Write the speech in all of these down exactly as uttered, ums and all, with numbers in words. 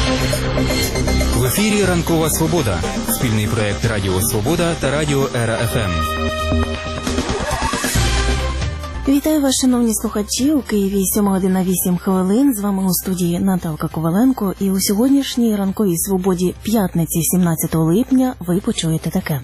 В ефірі «Ранкова Свобода» – спільний проєкт Радіо Свобода та Радіо Ера-ФМ. Вітаю вас, шановні слухачі. У Києві сьома година вісім хвилин. З вами у студії Наталка Коваленко. І у сьогоднішній «Ранковій Свободі» п'ятниці, сімнадцятого липня, ви почуєте таке.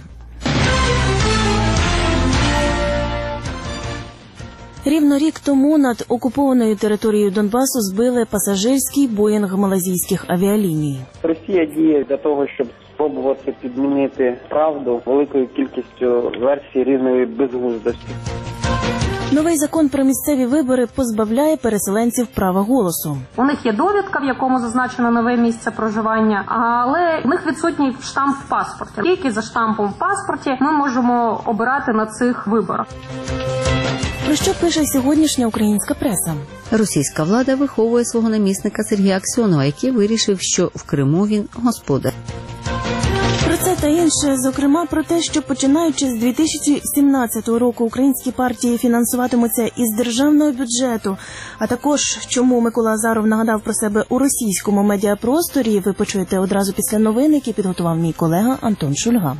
Рівно рік тому над окупованою територією Донбасу збили пасажирський боїнг малайзійських авіаліній. Росія діє для того, щоб спробувати підмінити правду великою кількістю версій різної безглуздості. Новий закон про місцеві вибори позбавляє переселенців права голосу. У них є довідка, в якому зазначено нове місце проживання, але у них відсутній штамп в паспорті. Тільки за штампом в паспорті ми можемо обирати на цих виборах. Про що пише сьогоднішня українська преса? Російська влада виховує свого намісника Сергія Аксьонова, який вирішив, що в Криму він господар. Про це та інше, зокрема про те, що починаючи з дві тисячі сімнадцятого року українські партії фінансуватимуться із державного бюджету, а також чому Микола Азаров нагадав про себе у російському медіапросторі, ви почуєте одразу після новин, які підготував мій колега Антон Шульга.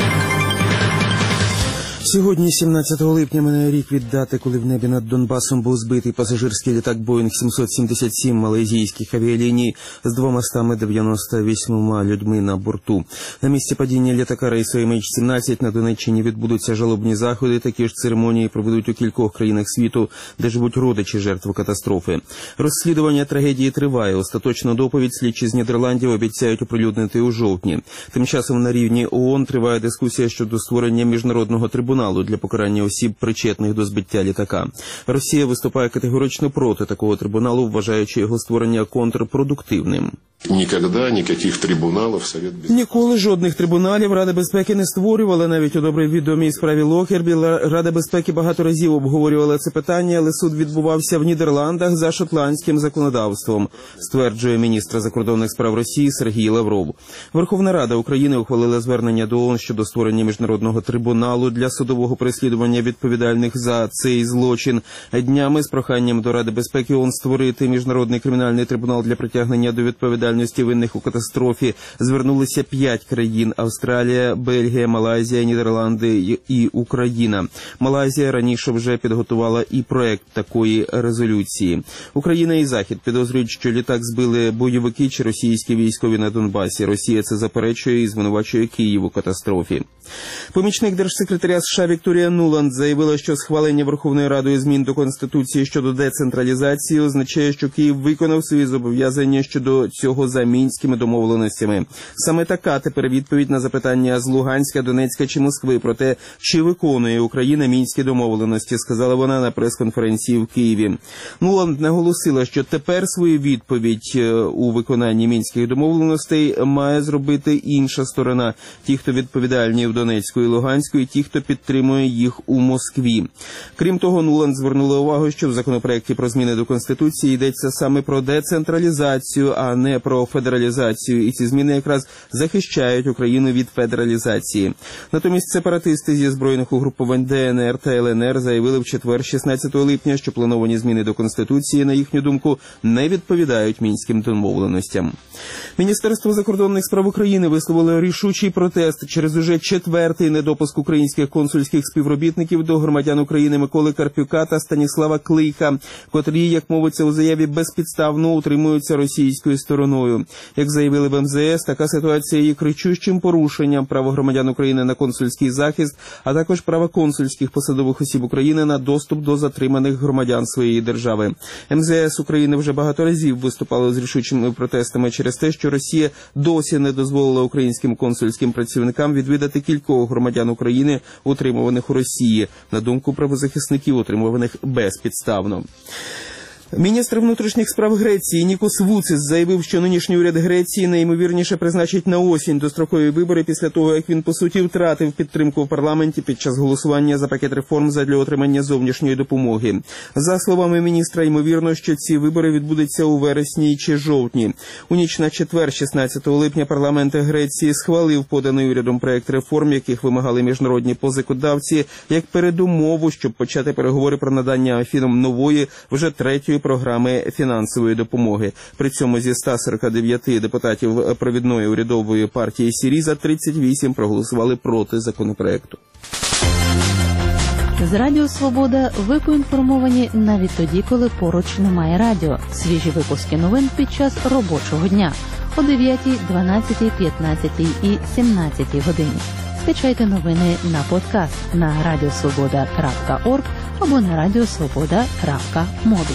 Сьогодні, сімнадцятого липня, минає рік від дати, коли в небі над Донбасом був збитий пасажирський літак Боїнг сімсот сімдесят сім малайзійських авіаліній з двома дев'яноста вісьмома людьми на борту. На місці падіння літака рейсу ем ейч сімнадцять на Донеччині відбудуться жалобні заходи. Такі ж церемонії проведуть у кількох країнах світу, де живуть родичі жертв катастрофи. Розслідування трагедії триває. Остаточну доповідь слідчі з Нідерландів обіцяють оприлюднити у жовтні. Тим часом на рівні ООН триває дискусія щодо створення міжнародного трибуналу для покарання осіб, причетних до збиття літака. Росія виступає категорично проти такого трибуналу, вважаючи його створення контрпродуктивним. Ніколи ніяких трибуналів Совет Безпеки. Ніколи жодних трибуналів Рада безпеки не створювала. Навіть у добре відомій справі Локербі Рада безпеки багато разів обговорювала це питання, але суд відбувався в Нідерландах за шотландським законодавством, стверджує міністр закордонних справ Росії Сергій Лавров. Верховна Рада України ухвалила звернення до ООН щодо створення міжнародного трибуналу для судового переслідування відповідальних за цей злочин. Днями з проханням до Ради безпеки ООН створити міжнародний кримінальний трибунал для притягнення до відповідальності винних у катастрофі звернулися п'ять країн – Австралія, Бельгія, Малайзія, Нідерланди і Україна. Малайзія раніше вже підготувала і проект такої резолюції. Україна і Захід підозрюють, що літак збили бойовики чи російські військові на Донбасі. Росія це заперечує і звинувачує Київ у катастрофі. Помічник держсекретаря США Вікторія Нуланд заявила, що схвалення Верховною Радою змін до Конституції щодо децентралізації означає, що Київ виконав свої зобов'язання щодо цього за мінськими домовленостями. Саме така тепер відповідь на запитання з Луганська, Донецька чи Москви про те, чи виконує Україна мінські домовленості, сказала вона на прес-конференції в Києві. Нуланд наголосила, що тепер свою відповідь у виконанні мінських домовленостей має зробити інша сторона, ті, хто відповідальні в Донецьку і Луганську, і ті, хто підтримує їх у Москві. Крім того, Нуланд звернула увагу, що в законопроекті про зміни до Конституції йдеться саме про децентралізацію, а не про федералізацію, і ці зміни якраз захищають Україну від федералізації. Натомість сепаратисти зі збройних угрупувань де ен ер та ел ен ер заявили в четвер, шістнадцятого липня, що плановані зміни до Конституції, на їхню думку, не відповідають мінським домовленостям. Міністерство закордонних справ України висловило рішучий протест через уже четвертий недопуск українських консульських співробітників до громадян України Миколи Карпюка та Станіслава Клейха, котрі, як мовиться у заяві, безпідставно утримуються російською стороною. Як заявили в ем зе ес, така ситуація є кричущим порушенням права громадян України на консульський захист, а також права консульських посадових осіб України на доступ до затриманих громадян своєї держави. ем зе ес України вже багато разів виступало з рішучими протестами через те, що Росія досі не дозволила українським консульським працівникам відвідати кількох громадян України, утримуваних у Росії, на думку правозахисників, утримуваних безпідставно. Міністр внутрішніх справ Греції Нікос Вуцис заявив, що нинішній уряд Греції найімовірніше призначить на осінь дострокові вибори після того, як він, по суті, втратив підтримку в парламенті під час голосування за пакет реформ задля отримання зовнішньої допомоги. За словами міністра, ймовірно, що ці вибори відбудуться у вересні чи жовтні. У ніч на четвер, шістнадцятого липня, парламент Греції схвалив поданий урядом проект реформ, яких вимагали міжнародні позикодавці, як передумову, щоб почати переговори про надання Афінам нової, вже третьої програми фінансової допомоги. При цьому зі ста сорока дев'яти депутатів провідної урядової партії «Сіріза» тридцять вісім проголосували проти законопроекту. З Радіо Свобода ви поінформовані навіть тоді, коли поруч немає радіо. Свіжі випуски новин під час робочого дня о дев'ятій, дванадцятій, п'ятнадцятій і сімнадцятій годині. Скачайте новини на подкаст на радіосвобода крапка орг або на радіосвобода крапка мобі.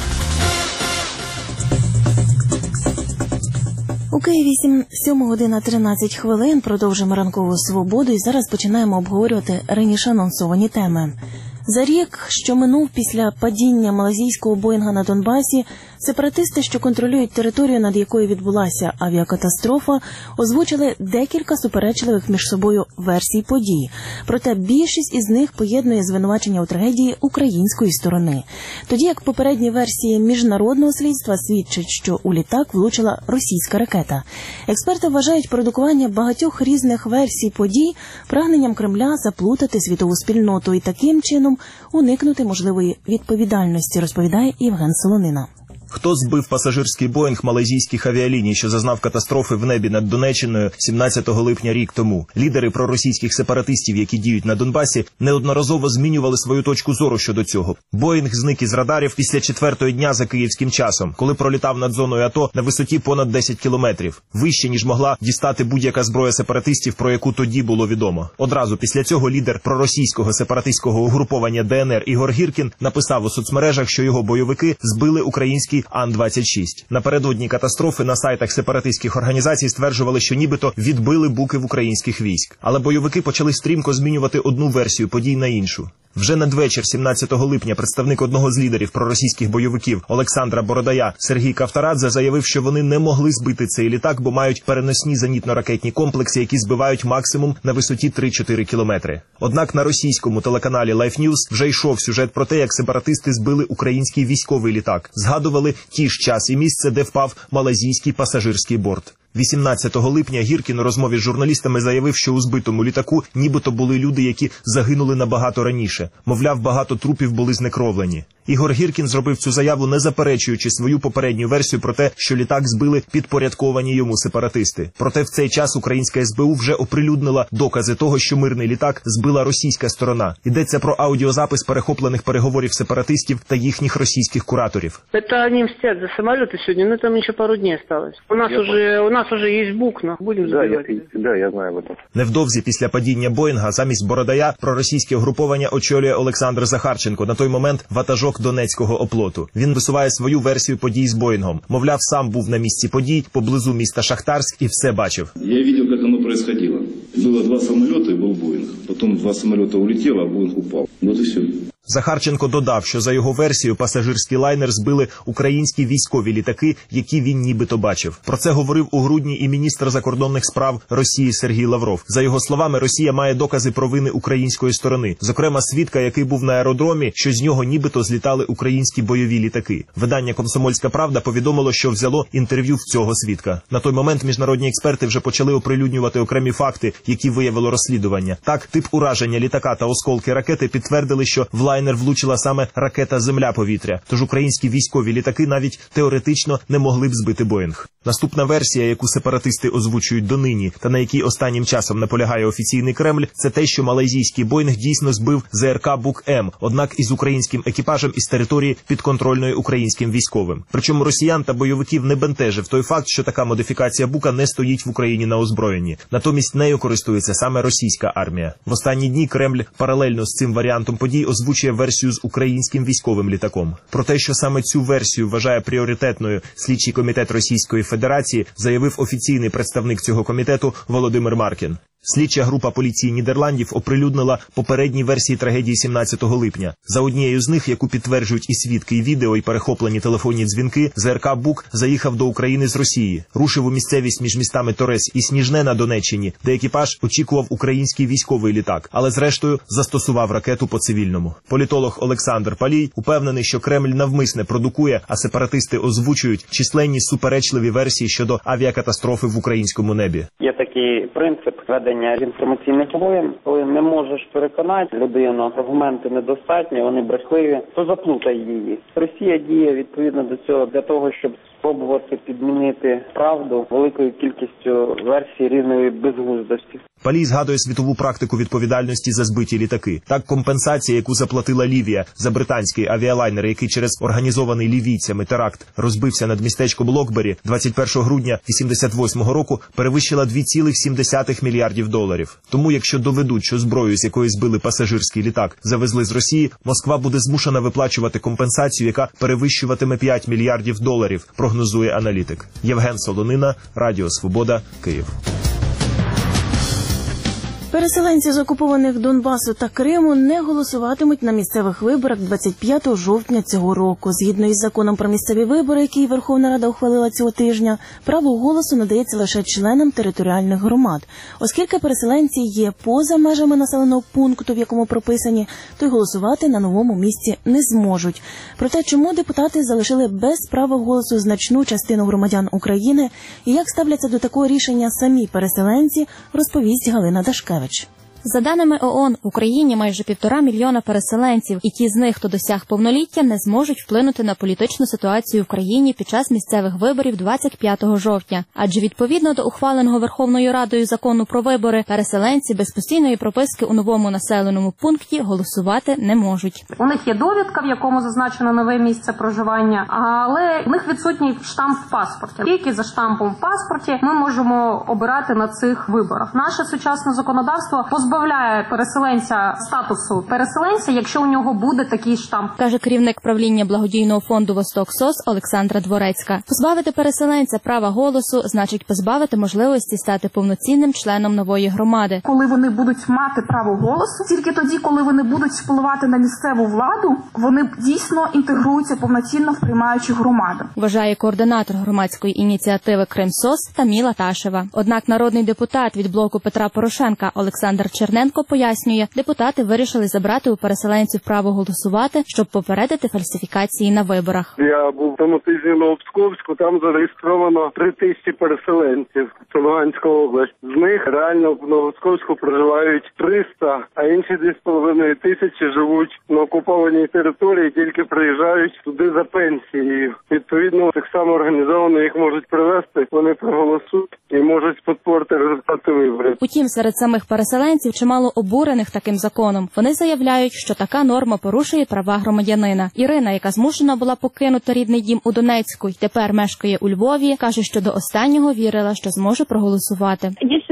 У Києві сьома година тринадцять хвилин. Продовжимо ранкову свободу і зараз починаємо обговорювати раніше анонсовані теми. За рік, що минув після падіння малайзійського Боїнга на Донбасі, сепаратисти, що контролюють територію, над якою відбулася авіакатастрофа, озвучили декілька суперечливих між собою версій подій. Проте більшість із них поєднує звинувачення у трагедії української сторони. Тоді як попередні версії міжнародного слідства свідчать, що у літак влучила російська ракета. Експерти вважають продукування багатьох різних версій подій прагненням Кремля заплутати світову спільноту і таким чином уникнути можливої відповідальності, розповідає Євген Солонина. Хто збив пасажирський Боїнг малайзійських авіаліній, що зазнав катастрофи в небі над Донеччиною сімнадцятого липня рік тому? Лідери проросійських сепаратистів, які діють на Донбасі, неодноразово змінювали свою точку зору щодо цього. Боїнг зник із радарів після четвертого дня за київським часом, коли пролітав над зоною АТО на висоті понад десять кілометрів. Вище, ніж могла дістати будь-яка зброя сепаратистів, про яку тоді було відомо. Одразу після цього лідер проросійського сепаратистського угруповання ДНР Ігор Гіркін написав у соцмережах, що його бойовики збили український Ан двадцять шість. Напередодні катастрофи на сайтах сепаратистських організацій стверджували, що нібито відбили буків українських військ. Але бойовики почали стрімко змінювати одну версію подій на іншу. Вже надвечір сімнадцятого липня представник одного з лідерів проросійських бойовиків Олександра Бородая Сергій Кавтарадзе заявив, що вони не могли збити цей літак, бо мають переносні зенітно-ракетні комплекси, які збивають максимум на висоті три-чотири кілометри. Однак на російському телеканалі Life News вже йшов сюжет про те, як сепаратисти збили український військовий літак. Згадували ті ж час і місце, де впав малайзійський пасажирський борт. вісімнадцятого липня Гіркін у розмові з журналістами заявив, що у збитому літаку нібито були люди, які загинули набагато раніше. Мовляв, багато трупів були знекровлені. Ігор Гіркін зробив цю заяву, не заперечуючи свою попередню версію про те, що літак збили підпорядковані йому сепаратисти. Проте в цей час українська ес бе у вже оприлюднила докази того, що мирний літак збила російська сторона. Йдеться про аудіозапис перехоплених переговорів сепаратистів та їхніх російських кураторів. Це вони мстять за самоліти сьогодні, ну там ще пару днів залишилось. У нас уже у нас уже є букна, будемо збивати. Да, я знаю об этом. Невдовзі після падіння Боїнга замість Бородая проросійське угруповання очолює Олександр Захарченко, на той момент ватажок Донецького оплоту. Він висуває свою версію подій з Боїнгом. Мовляв, сам був на місці подій, поблизу міста Шахтарськ і все бачив. Я бачив, як воно відбувалося. Було два самоліти і був Боїнг. Потім два самоліти улетіло, а Боїнг упав. Вот і все. Захарченко додав, що за його версією пасажирський лайнер збили українські військові літаки, які він нібито бачив. Про це говорив у грудні і міністр закордонних справ Росії Сергій Лавров. За його словами, Росія має докази провини української сторони. Зокрема, свідка, який був на аеродромі, що з нього нібито злітали українські бойові літаки. Видання «Комсомольська правда» повідомило, що взяло інтерв'ю в цього свідка. На той момент міжнародні експерти вже почали оприлюднювати окремі факти, які виявило розслідування. Так, тип ураження літака та осколки ракети підтвердили, що в лайнер влучила саме ракета «Земля-повітря», тож українські військові літаки навіть теоретично не могли б збити Боїнг. Наступна версія, яку сепаратисти озвучують донині, та на якій останнім часом наполягає офіційний Кремль, це те, що малайзійський Боїнг дійсно збив зе ер ка Бук-М, однак із українським екіпажем із території, підконтрольної українським військовим. Причому росіян та бойовиків не бентежив той факт, що така модифікація Бука не стоїть в Україні на озброєнні. Натомість нею користується саме російська армія. В останні дні Кремль паралельно з цим варіантом подій озвучує версію з українським військовим літаком. Про те, що саме цю версію вважає пріоритетною слідчий комітет Російської Федерації, заявив офіційний представник цього комітету Володимир Маркін. Слідча група поліції Нідерландів оприлюднила попередні версії трагедії сімнадцятого липня. За однією з них, яку підтверджують і свідки, і відео, і перехоплені телефонні дзвінки, зе ер ка Бук заїхав до України з Росії. Рушив у місцевість між містами Торез і Сніжне на Донеччині, де екіпаж очікував український військовий літак, але зрештою застосував ракету по цивільному. Політолог Олександр Палій упевнений, що Кремль навмисне продукує, а сепаратисти озвучують численні суперечливі версії щодо авіакатастрофи в українському небі. Є такий принцип ведення проведення інформаційних воєн, коли не можеш переконати людину, аргументи недостатні, вони брехливі, то заплутай її. Росія діє відповідно до цього для того, щоб спробувати підмінити правду великою кількістю версій різної безглуздості. Палій згадує світову практику відповідальності за збиті літаки. Так, компенсація, яку заплатила Лівія за британський авіалайнер, який через організований лівійцями теракт розбився над містечком Локбері двадцять першого грудня вісімдесят восьмого року, перевищила два цілих сім десятих мільярдів доларів. Тому, якщо доведуть, що зброю, з якої збили пасажирський літак, завезли з Росії, Москва буде змушена виплачувати компенсацію, яка перевищуватиме п'ять мільярдів доларів, прогнозує аналітик. Євген Солонина, Радіо Свобода, Київ. Переселенці з окупованих Донбасу та Криму не голосуватимуть на місцевих виборах двадцять п'ятого жовтня цього року. Згідно із законом про місцеві вибори, який Верховна Рада ухвалила цього тижня, право голосу надається лише членам територіальних громад. Оскільки переселенці є поза межами населеного пункту, в якому прописані, то й голосувати на новому місці не зможуть. Проте, чому депутати залишили без права голосу значну частину громадян України і як ставляться до такого рішення самі переселенці, розповість Галина Дашкевич. За даними ООН, в Україні майже півтора мільйона переселенців, і ті з них, хто досяг повноліття, не зможуть вплинути на політичну ситуацію в країні під час місцевих виборів двадцять п'ятого жовтня. Адже відповідно до ухваленого Верховною Радою закону про вибори, переселенці без постійної прописки у новому населеному пункті голосувати не можуть. У них є довідка, в якому зазначено нове місце проживання, але у них відсутній штамп в паспорті. Тільки за штампом в паспорті ми можемо обирати на цих виборах. Наше сучасне законодавство позбавляє позбавляє переселенця статусу переселенця, якщо у нього буде такий штамп, каже керівник правління благодійного фонду «Восток СОС» Олександра Дворецька. Позбавити переселенця права голосу значить позбавити можливості стати повноцінним членом нової громади. Коли вони будуть мати право голосу, тільки тоді, коли вони будуть впливати на місцеву владу, вони дійсно інтегруються повноцінно в приймаючу громаду. Вважає координатор громадської ініціативи «Крим-СОС» Таміла Ташева. Однак народний депутат від блоку Петра Порошенка Олександр Черненко пояснює, депутати вирішили забрати у переселенців право голосувати, щоб попередити фальсифікації на виборах. Я був тому тижні в Новопсковську, там зареєстровано три тисячі переселенців. Це Луганська область. З них реально в Новопсковську проживають триста, а інші дві з половиною тисячі живуть на окупованій території, тільки приїжджають туди за пенсією. Відповідно, так само організовано їх можуть привезти, вони проголосують і можуть підпорти результати виборів. Утім, серед самих переселенців чимало обурених таким законом. Вони заявляють, що така норма порушує права громадянина. Ірина, яка змушена була покинути рідний дім у Донецьку й тепер мешкає у Львові, каже, що до останнього вірила, що зможе проголосувати.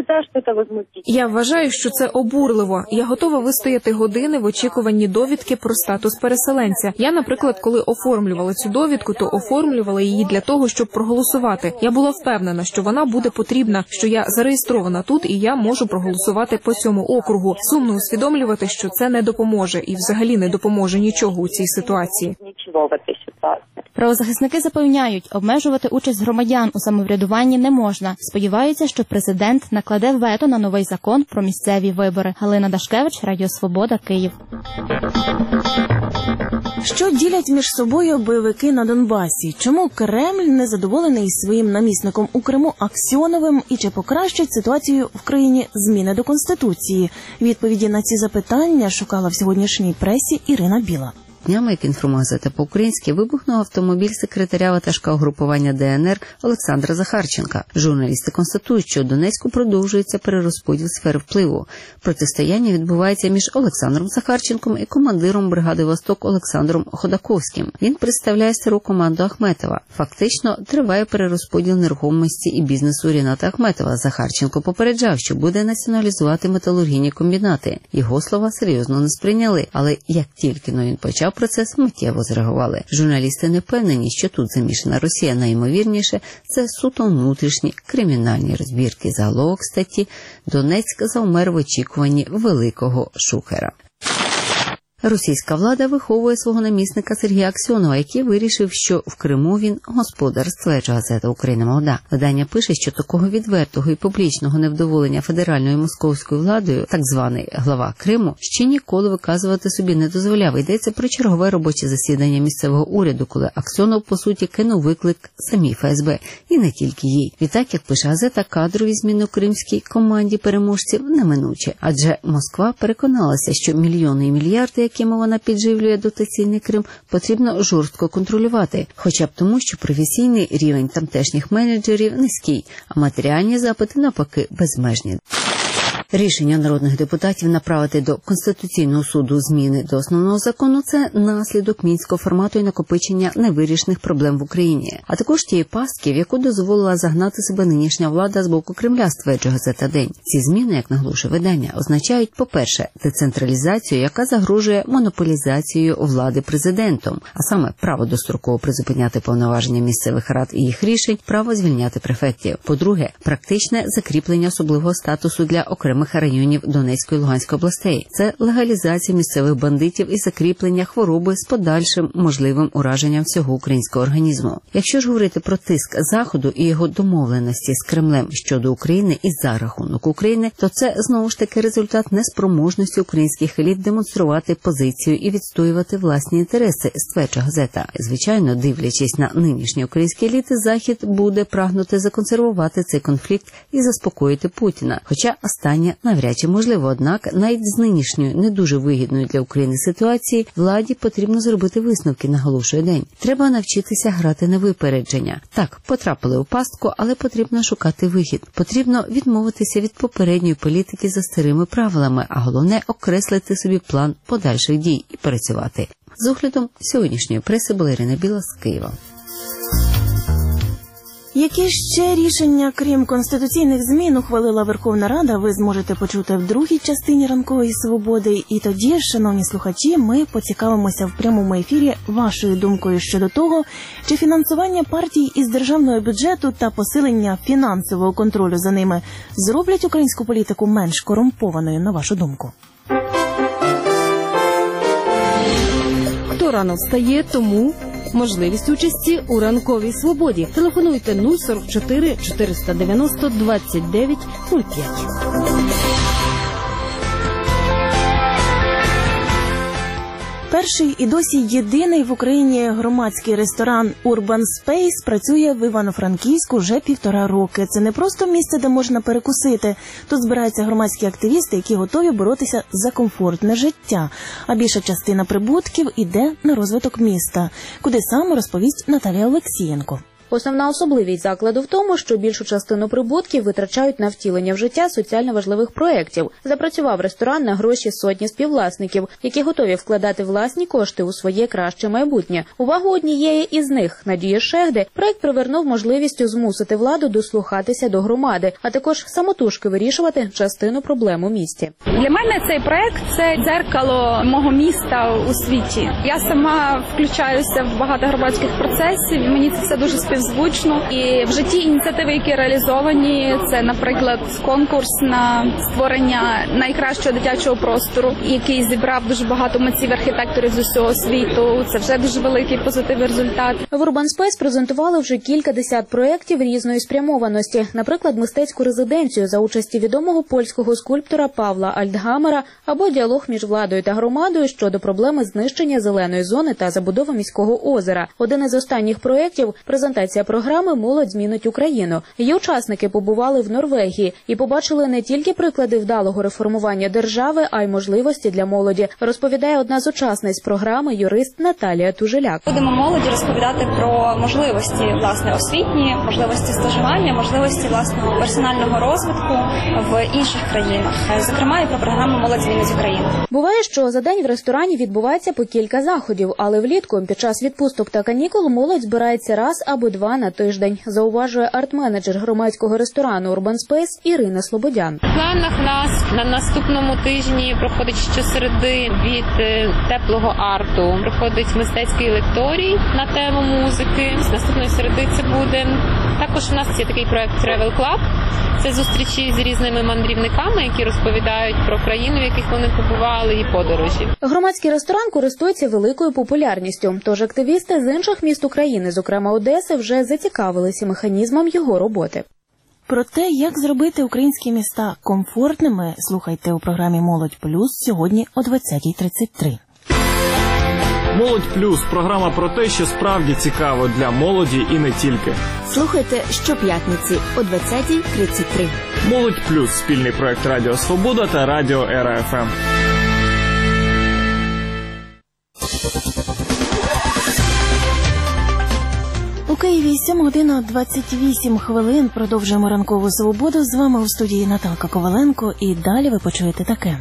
Я вважаю, що це обурливо. Я готова вистояти години в очікуванні довідки про статус переселенця. Я, наприклад, коли оформлювала цю довідку, то оформлювала її для того, щоб проголосувати. Я була впевнена, що вона буде потрібна, що я зареєстрована тут і я можу проголосувати по цьому округу. Сумно усвідомлювати, що це не допоможе і взагалі не допоможе нічого у цій ситуації. Правозахисники запевняють, обмежувати участь громадян у самоврядуванні не можна. Сподіваються, що президент накладе вето на новий закон про місцеві вибори. Галина Дашкевич, Радіо Свобода, Київ. Що ділять між собою бойовики на Донбасі? Чому Кремль незадоволений своїм намісником у Криму Аксьоновим і чи покращать ситуацію в країні зміни до Конституції? Відповіді на ці запитання шукала в сьогоднішній пресі Ірина Біла. Днями, як інформує газета по-українськи, вибухнув автомобіль секретаря ватажка угрупування ДНР Олександра Захарченка. Журналісти констатують, що у Донецьку продовжується перерозподіл сфер впливу. Протистояння відбувається між Олександром Захарченком і командиром бригади «Восток» Олександром Ходаковським. Він представляє стару команду Ахметова. Фактично, триває перерозподіл нерухомості і бізнесу Ріната Ахметова. Захарченко попереджав, що буде націоналізувати металургійні комбінати. Його слова серйозно не сприйняли, але як тільки но він почав процес, миттєво зреагували. Журналісти не впевнені, що тут замішана Росія. Найімовірніше, це суто внутрішні кримінальні розбірки. Заголовок статті «Донецьк завмер в очікуванні великого шухера». Російська влада виховує свого намісника Сергія Аксьонова, який вирішив, що в Криму він господар, стверджує газета «Україна молода». Видання пише, що такого відвертого і публічного невдоволення федеральною московською владою, так званий глава Криму, ще ніколи виказувати собі не дозволяв. Йдеться про чергове робоче засідання місцевого уряду, коли Аксьонов, по суті, кинув виклик самій еф ес бе. І не тільки їй. Відтак, як пише газета, кадрові зміни у кримській команді переможців неминучі. Адже Москва переконалася, що мільйони і мільярди, якими вона підживлює дотаційний Крим, потрібно жорстко контролювати. Хоча б тому, що професійний рівень тамтешніх менеджерів низький, а матеріальні запити, навпаки, безмежні. Рішення народних депутатів направити до Конституційного суду зміни до основного закону – це наслідок мінського формату і накопичення невирішених проблем в Україні, а також тієї пастки, в яку дозволила загнати себе нинішня влада з боку Кремля, стверджує газета «День». Ці зміни, як наголошує видання, означають, по-перше, децентралізацію, яка загрожує монополізацією влади президентом, а саме право достроково призупиняти повноваження місцевих рад і їх рішень, право звільняти префектів. По-друге, практичне закріплення особливого статусу для окремих районів Донецької і Луганської областей. Це легалізація місцевих бандитів і закріплення хвороби з подальшим можливим ураженням всього українського організму. Якщо ж говорити про тиск Заходу і його домовленості з Кремлем щодо України і за рахунок України, то це знову ж таки результат неспроможності українських еліт демонструвати позицію і відстоювати власні інтереси, стверджує газета. Звичайно, дивлячись на нинішні українські еліти, Захід буде прагнути законсервувати цей конфлікт і заспокоїти Путіна. Хоча останнє навряд чи можливо, однак навіть з нинішньої не дуже вигідної для України ситуації владі потрібно зробити висновки, наголошує День. Треба навчитися грати на випередження. Так, потрапили у пастку, але потрібно шукати вихід. Потрібно відмовитися від попередньої політики за старими правилами, а головне – окреслити собі план подальших дій і працювати. З оглядом сьогоднішньої преси була Ірина Біла з Києва. Які ще рішення, крім конституційних змін, ухвалила Верховна Рада, ви зможете почути в другій частині «Ранкової свободи». І тоді, шановні слухачі, ми поцікавимося в прямому ефірі вашою думкою щодо того, чи фінансування партій із державного бюджету та посилення фінансового контролю за ними зроблять українську політику менш корумпованою, на вашу думку. Хто рано встає, тому можливість участі у «Ранковій свободі». Телефонуйте нуль сорок чотири чотириста дев'яносто двадцять дев'ять нуль п'ять. Перший і досі єдиний в Україні громадський ресторан Urban Space працює в Івано-Франківську вже півтора роки. Це не просто місце, де можна перекусити. Тут збираються громадські активісти, які готові боротися за комфортне життя. А більша частина прибутків іде на розвиток міста. Куди саме, розповість Наталія Олексієнко. Основна особливість закладу в тому, що більшу частину прибутків витрачають на втілення в життя соціально важливих проєктів. Запрацював ресторан на гроші сотні співвласників, які готові вкладати власні кошти у своє краще майбутнє. Увагу однієї із них, Надії Шегди, проєкт привернув можливістю змусити владу дослухатися до громади, а також самотужки вирішувати частину проблем у місті. Для мене цей проєкт – це дзеркало мого міста у світі. Я сама включаюся в багато громадських процесів, і мені це все дуже співзвучно. І в житті ініціативи, які реалізовані, це, наприклад, конкурс на створення найкращого дитячого простору, який зібрав дуже багато митців, архітекторів з усього світу. Це вже дуже великий позитивний результат. В Urban Space презентували вже кілька десят проєктів різної спрямованості. Наприклад, мистецьку резиденцію за участі відомого польського скульптора Павла Альтгамера або діалог між владою та громадою щодо проблеми знищення зеленої зони та забудови міського озера. Один із останніх проєктів – презентація програми «Молодь змінить Україну». Її учасники побували в Норвегії і побачили не тільки приклади вдалого реформування держави, а й можливості для молоді, розповідає одна з учасниць програми, юрист Наталія Тужеляк. Будемо молоді розповідати про можливості, власне, освітні, можливості стажування, можливості власного персонального розвитку в інших країнах, зокрема і про програму «Молодь змінить Україну». Буває, що за день в ресторані відбувається по кілька заходів, але влітку під час відпусток та канікул молодь збирається раз або два на тиждень, зауважує арт-менеджер громадського ресторану Urban Space Ірина Слободян. В планах нас на наступному тижні проходить щосереди від теплого арту. Проходить мистецький лекторій на тему музики. З наступної середи це буде також Також у нас є такий проект Travel Club. Це зустрічі з різними мандрівниками, які розповідають про країну, в яких вони побували, і подорожі. Громадський ресторан користується великою популярністю, тож активісти з інших міст України, зокрема Одеси, вже зацікавилися механізмом його роботи. Про те, як зробити українські міста комфортними, слухайте у програмі «Молодь плюс» сьогодні о двадцятій тридцять три. «Молодь плюс» – програма про те, що справді цікаво для молоді і не тільки. Слухайте щоп'ятниці о двадцятій тридцять три. «Молодь плюс» – спільний проект Радіо Свобода та Радіо Ера Еф Ем. У Києві сьома година двадцять вісім хвилин. Продовжуємо ранкову свободу. З вами у студії Наталка Коваленко. І далі ви почуєте таке.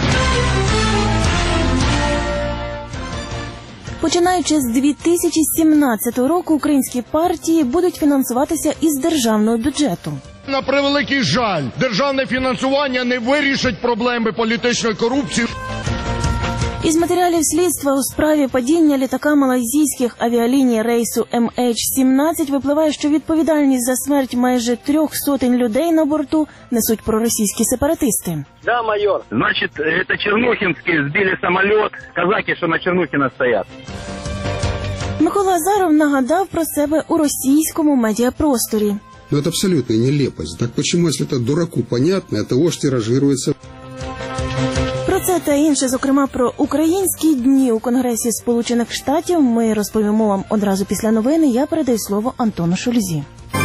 Починаючи з дві тисячі сімнадцятого року, українські партії будуть фінансуватися із державного бюджету. На превеликий жаль, державне фінансування не вирішить проблеми політичної корупції. Із матеріалів слідства у справі падіння літака малайзійських авіаліній рейсу Ем Ейч сімнадцять випливає, що відповідальність за смерть майже трьох сотень людей на борту несуть проросійські сепаратисти. Да, майор. Значит, это чернухинские сбили самолет, казаки, что на Чернухина стоят. Микола Азаров нагадав про себе у російському медіапросторі. Ну, это абсолютная нелепость. Так почему, если это дураку понятно, это ложь тиражируется? Про це та інше, зокрема про українські дні у Конгресі Сполучених Штатів, ми розповімо вам одразу після новини. Я передаю слово Антону Шульзі.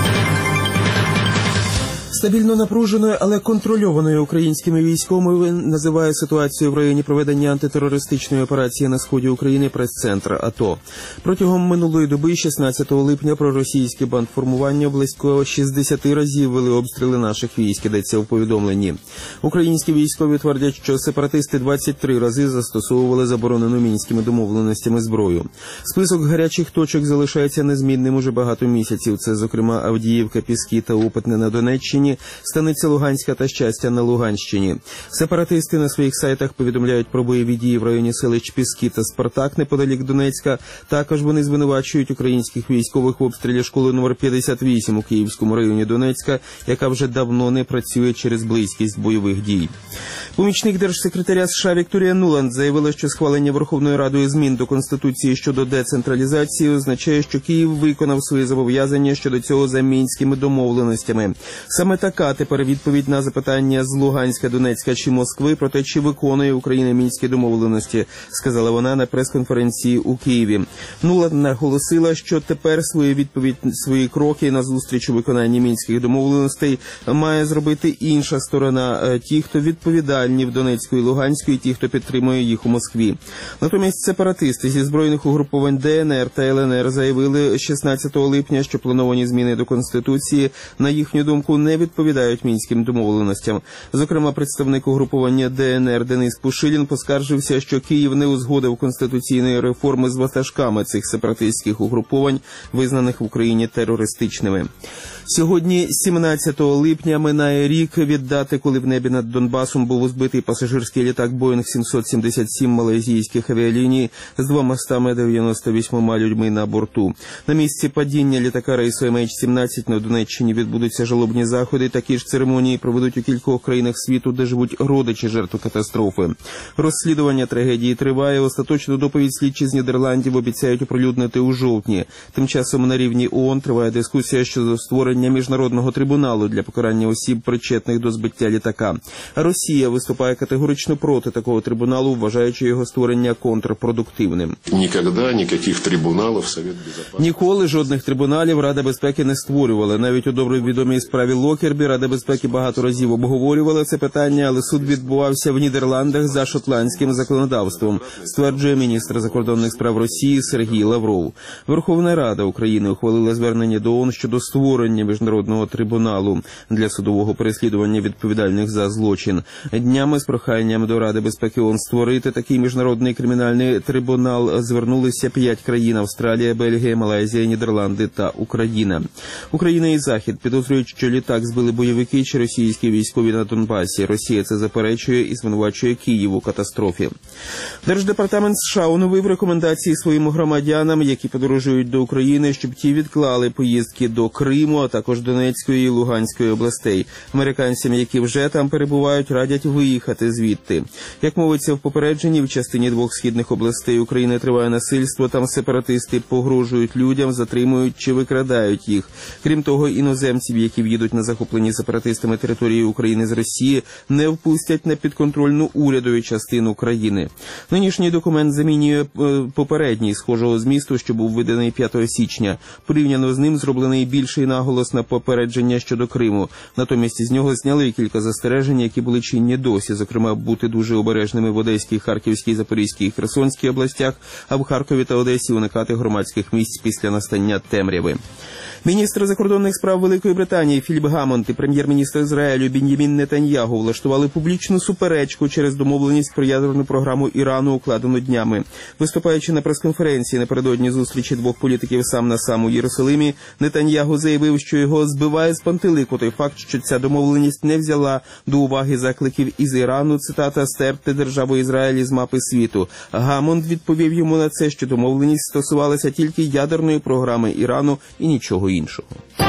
Стабільно напруженою, але контрольованою українськими військовими називає ситуацію в районі проведення антитерористичної операції на сході України прес-центр АТО. Протягом минулої доби, шістнадцятого липня, проросійські бандформування близько шістдесят разів вели обстріли наших військ, йдеться у повідомленні. Українські військові твердять, що сепаратисти двадцять три рази застосовували заборонену мінськими домовленостями зброю. Список гарячих точок залишається незмінним уже багато місяців. Це, зокрема, Авдіївка, Піски та Опитне на Донеччині, станиця Луганська та Щастя на Луганщині. Сепаратисти на своїх сайтах повідомляють про бойові дії в районі селищ Піски та Спартак неподалік Донецька. Також вони звинувачують українських військових в обстрілі школи номер п'ятдесят вісім у Київському районі Донецька, яка вже давно не працює через близькість бойових дій. Помічник держсекретаря США Вікторія Нуланд заявила, що схвалення Верховною Радою змін до Конституції щодо децентралізації означає, що Київ виконав свої зобов'язання щодо цього за мінськими домовленостями. Саме така тепер відповідь на запитання з Луганська, Донецька чи Москви про те, чи виконує Україна мінські домовленості, сказала вона на прес-конференції у Києві. Нуланд наголосила, що тепер свої відповідь, свої кроки на зустріч у виконанні мінських домовленостей має зробити інша сторона, ті, хто відповідальні в Донецьку і Луганську, і ті, хто підтримує їх у Москві. Натомість сепаратисти зі збройних угруповань Де Ен Ер та Ел Ен Ер заявили шістнадцятого липня, що плановані зміни до Конституції, на їхню думку, не відповідають мінським домовленостям. Зокрема, представник угрупування Де Ен Ер Денис Пушилін поскаржився, що Київ не узгодив конституційної реформи з ватажками цих сепаратистських угруповань, визнаних в Україні терористичними. Сьогодні, сімнадцятого липня, минає рік від дати, коли в небі над Донбасом був збитий пасажирський літак Боїнг сімсот сімдесят сім малайзійських авіаліній з двома дев'яносто вісьмома людьми на борту. На місці падіння літака рейсу Ем Ейч сімнадцять на Донеччині відбудуться жалобні заходи. Такі ж церемонії проведуть у кількох країнах світу, де живуть родичі жертв катастрофи. Розслідування трагедії триває. Остаточну доповідь слідчі з Нідерландів обіцяють оприлюднити у жовтні. Тим часом на рівні ООН триває дискусія щодо створення міжнародного трибуналу для покарання осіб, причетних до збиття літака. Росія виступає категорично проти такого трибуналу, вважаючи його створення контрпродуктивним. Ніколи ніяких трибуналів Совет Безпеки. Ніколи жодних трибуналів Рада безпеки не створювала. Навіть у добре відомій справі Локербі Рада безпеки багато разів обговорювала це питання, але суд відбувався в Нідерландах за шотландським законодавством, стверджує міністр закордонних справ Росії Сергій Лавров. Верховна Рада України ухвалила звернення до ООН щодо створення міжнародного трибуналу для судового переслідування відповідальних за злочин. Днями з проханням до Ради безпеки ООН створити такий міжнародний кримінальний трибунал звернулися п'ять країн – Австралія, Бельгія, Малайзія, Нідерланди та Україна. Україна і Захід підозрюють, що літак збили бойовики чи російські військові на Донбасі. Росія це заперечує і звинувачує Київ у катастрофі. Держдепартамент США оновив рекомендації своїм громадянам, які подорожують до України, щоб ті відклали поїздки до Криму, а також Донецької і Луганської областей. Американцям, які вже там перебувають, радять виїхати звідти. Як мовиться в попередженні, в частині двох східних областей України триває насильство, там сепаратисти погрожують людям, затримують чи викрадають їх. Крім того, іноземців, які в'їдуть на захоплені сепаратистами території України з Росії, не впустять на підконтрольну урядові частину країни. Нинішній документ замінює попередній схожого змісту, що був виданий п'ятого січня. Порівняно з ним зроблений більший наголос на попередження щодо Криму. Натомість з нього зняли кілька застережень, які були чинні досі, зокрема бути дуже обережними в Одеській, Харківській, Запорізькій і Херсонській областях, а в Харкові та Одесі уникати громадських місць після настання темряви. Міністр закордонних справ Великої Британії Філіп Гамонд і прем'єр-міністр Ізраїлю Бен'ямін Нетаньягу влаштували публічну суперечку через домовленість про ядерну програму Ірану, укладену днями. Виступаючи на прес-конференції напередодні зустрічі двох політиків сам на сам у Єрусалимі, Нетаньягу заявив, що його збиває з пантелику той факт, що ця домовленість не взяла до уваги закликів із Ірану, цитата, «стерти державу Ізраїль з мапи світу». Гамонд відповів йому на це, що домовленість стосувалася тільки ядерної програми Ірану і нічого іншого.